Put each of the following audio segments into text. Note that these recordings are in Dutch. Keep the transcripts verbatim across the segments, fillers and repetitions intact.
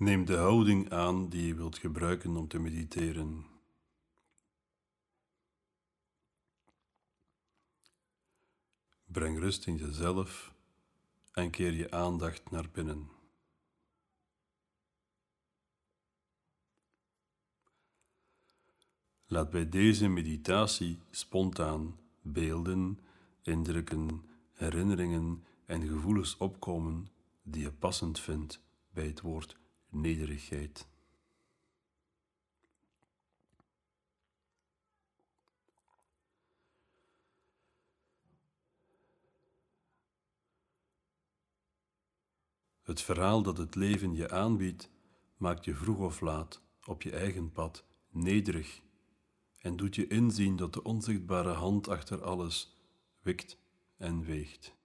Neem de houding aan die je wilt gebruiken om te mediteren. Breng rust in jezelf en keer je aandacht naar binnen. Laat bij deze meditatie spontaan beelden, indrukken, herinneringen en gevoelens opkomen die je passend vindt bij het woord nederigheid. Het verhaal dat het leven je aanbiedt, maakt je vroeg of laat op je eigen pad nederig en doet je inzien dat de onzichtbare hand achter alles wikt en weegt.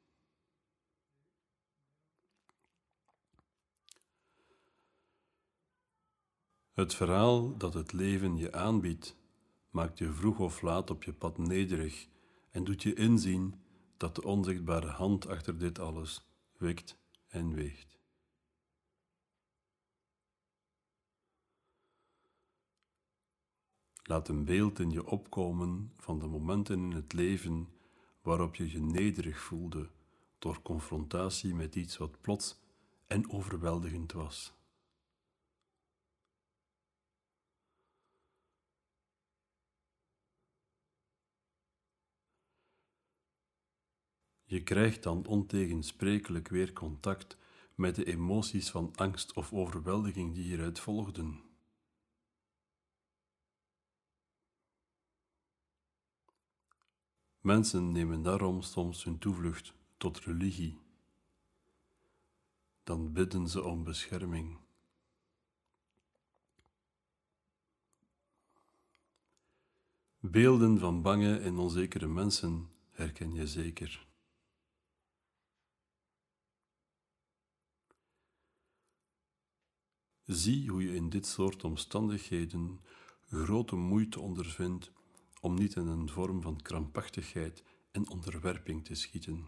Het verhaal dat het leven je aanbiedt, maakt je vroeg of laat op je pad nederig en doet je inzien dat de onzichtbare hand achter dit alles wikt en weegt. Laat een beeld in je opkomen van de momenten in het leven waarop je je nederig voelde door confrontatie met iets wat plots en overweldigend was. Je krijgt dan ontegensprekelijk weer contact met de emoties van angst of overweldiging die hieruit volgden. Mensen nemen daarom soms hun toevlucht tot religie. Dan bidden ze om bescherming. Beelden van bange en onzekere mensen herken je zeker. Zie hoe je in dit soort omstandigheden grote moeite ondervindt om niet in een vorm van krampachtigheid en onderwerping te schieten.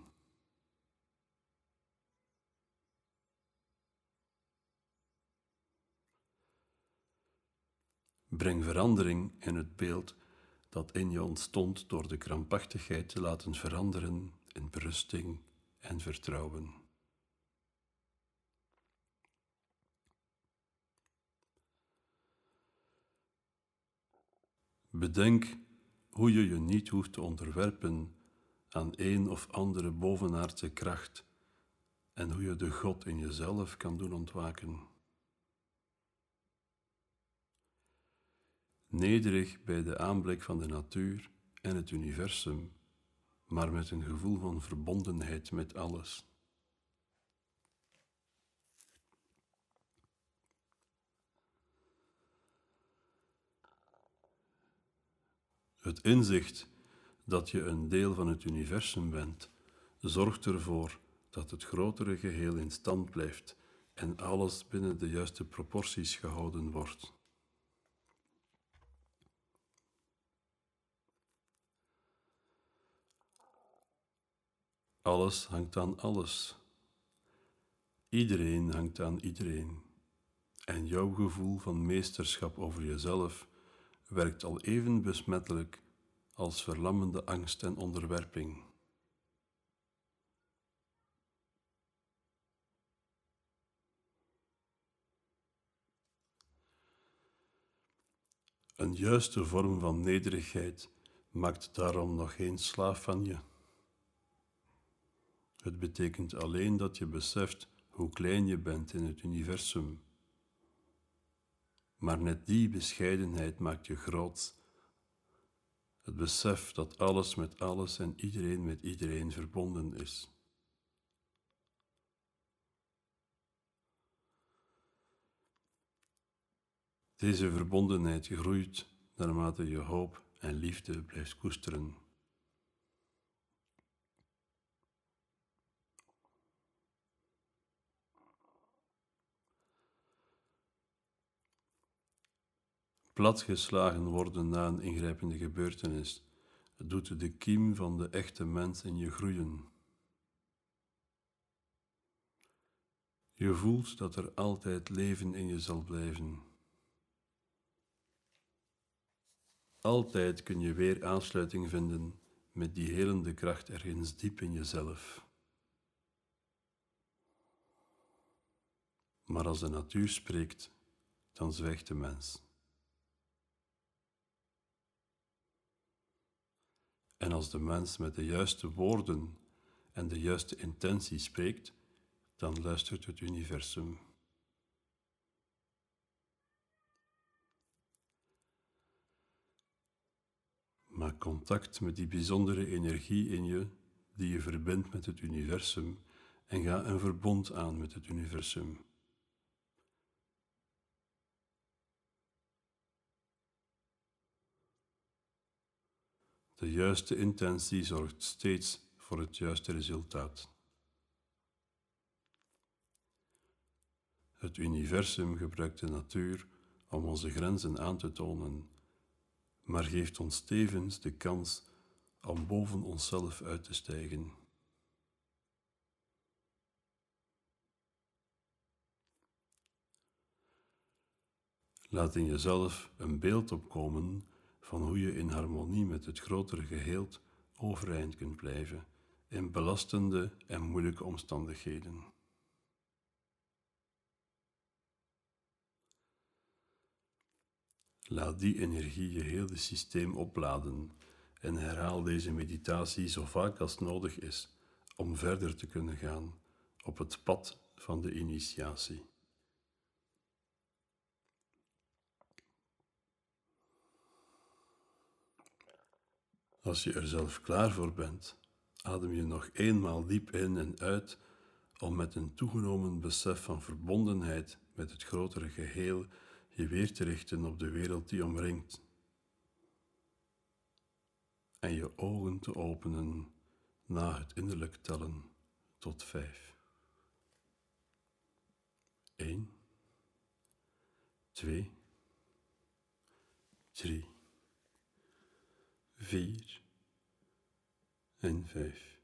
Breng verandering in het beeld dat in je ontstond door de krampachtigheid te laten veranderen in berusting en vertrouwen. Bedenk hoe je je niet hoeft te onderwerpen aan een of andere bovenaardse kracht en hoe je de God in jezelf kan doen ontwaken. Nederig bij de aanblik van de natuur en het universum, maar met een gevoel van verbondenheid met alles. Het inzicht dat je een deel van het universum bent, zorgt ervoor dat het grotere geheel in stand blijft en alles binnen de juiste proporties gehouden wordt. Alles hangt aan alles. Iedereen hangt aan iedereen. En jouw gevoel van meesterschap over jezelf werkt al even besmettelijk als verlammende angst en onderwerping. Een juiste vorm van nederigheid maakt daarom nog geen slaaf van je. Het betekent alleen dat je beseft hoe klein je bent in het universum. Maar net die bescheidenheid maakt je groot. Het besef dat alles met alles en iedereen met iedereen verbonden is. Deze verbondenheid groeit naarmate je hoop en liefde blijft koesteren. Platgeslagen worden na een ingrijpende gebeurtenis doet de kiem van de echte mens in je groeien. Je voelt dat er altijd leven in je zal blijven. Altijd kun je weer aansluiting vinden met die helende kracht ergens diep in jezelf. Maar als de natuur spreekt, dan zwijgt de mens. En als de mens met de juiste woorden en de juiste intentie spreekt, dan luistert het universum. Maak contact met die bijzondere energie in je, die je verbindt met het universum, en ga een verbond aan met het universum. De juiste intentie zorgt steeds voor het juiste resultaat. Het universum gebruikt de natuur om onze grenzen aan te tonen, maar geeft ons tevens de kans om boven onszelf uit te stijgen. Laat in jezelf een beeld opkomen van hoe je in harmonie met het grotere geheel overeind kunt blijven in belastende en moeilijke omstandigheden. Laat die energie je hele systeem opladen en herhaal deze meditatie zo vaak als nodig is om verder te kunnen gaan op het pad van de initiatie. Als je er zelf klaar voor bent, adem je nog eenmaal diep in en uit om met een toegenomen besef van verbondenheid met het grotere geheel je weer te richten op de wereld die omringt. En je ogen te openen na het innerlijk tellen tot vijf. Eén, twee, drie, vier en vijf.